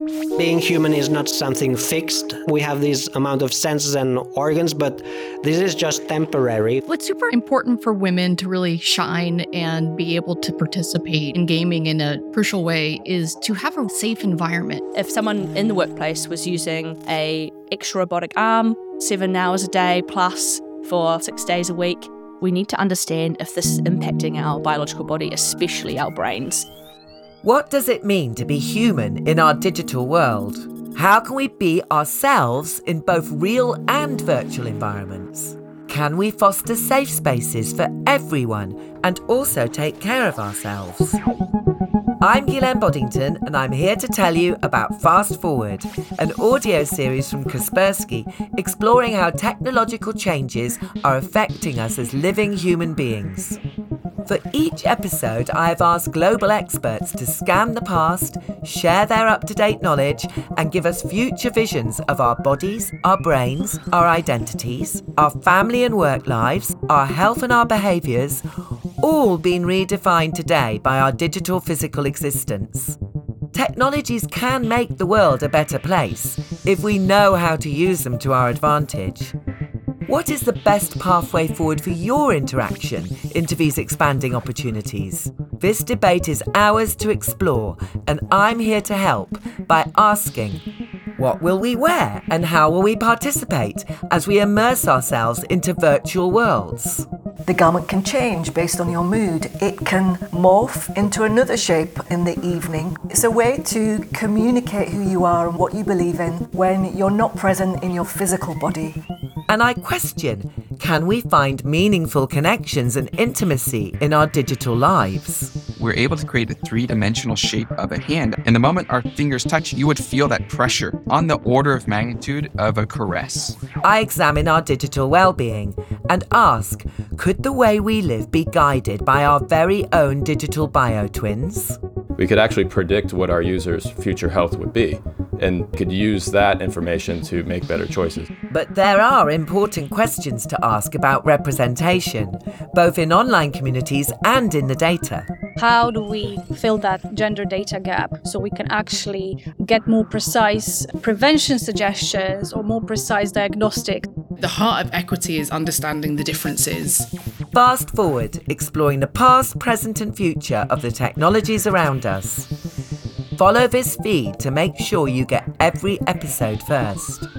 Being human is not something fixed. We have this amount of senses and organs, but this is just temporary. What's super important for women to really shine and be able to participate in gaming in a crucial way is to have a safe environment. If someone in the workplace was using a extra robotic arm 7 hours a day plus for 6 days a week, we need to understand if this is impacting our biological body, especially our brains. What does it mean to be human in our digital world? How can we be ourselves in both real and virtual environments? Can we foster safe spaces for everyone and also take care of ourselves? I'm Guylaine Boddington and I'm here to tell you about Fast Forward, an audio series from Kaspersky exploring how technological changes are affecting us as living human beings. For each episode, I have asked global experts to scan the past, share their up-to-date knowledge, and give us future visions of our bodies, our brains, our identities, our family and work lives, our health and our behaviours, all being redefined today by our digital physical existence. Technologies can make the world a better place if we know how to use them to our advantage. What is the best pathway forward for your interaction into these expanding opportunities? This debate is ours to explore, and I'm here to help by asking, what will we wear and how will we participate as we immerse ourselves into virtual worlds? The garment can change based on your mood. It can morph into another shape in the evening. It's a way to communicate who you are and what you believe in when you're not present in your physical body. And I question, can we find meaningful connections and intimacy in our digital lives? We're able to create a three-dimensional shape of a hand. And the moment our fingers touch, you would feel that pressure on the order of magnitude of a caress. I examine our digital well-being and ask, could the way we live be guided by our very own digital bio-twins? We could actually predict what our users' future health would be and could use that information to make better choices. But there are important questions to ask about representation, both in online communities and in the data. How do we fill that gender data gap so we can actually get more precise prevention suggestions or more precise diagnostic? The heart of equity is understanding the differences. Fast Forward, exploring the past, present and future of the technologies around us. Follow this feed to make sure you get every episode first.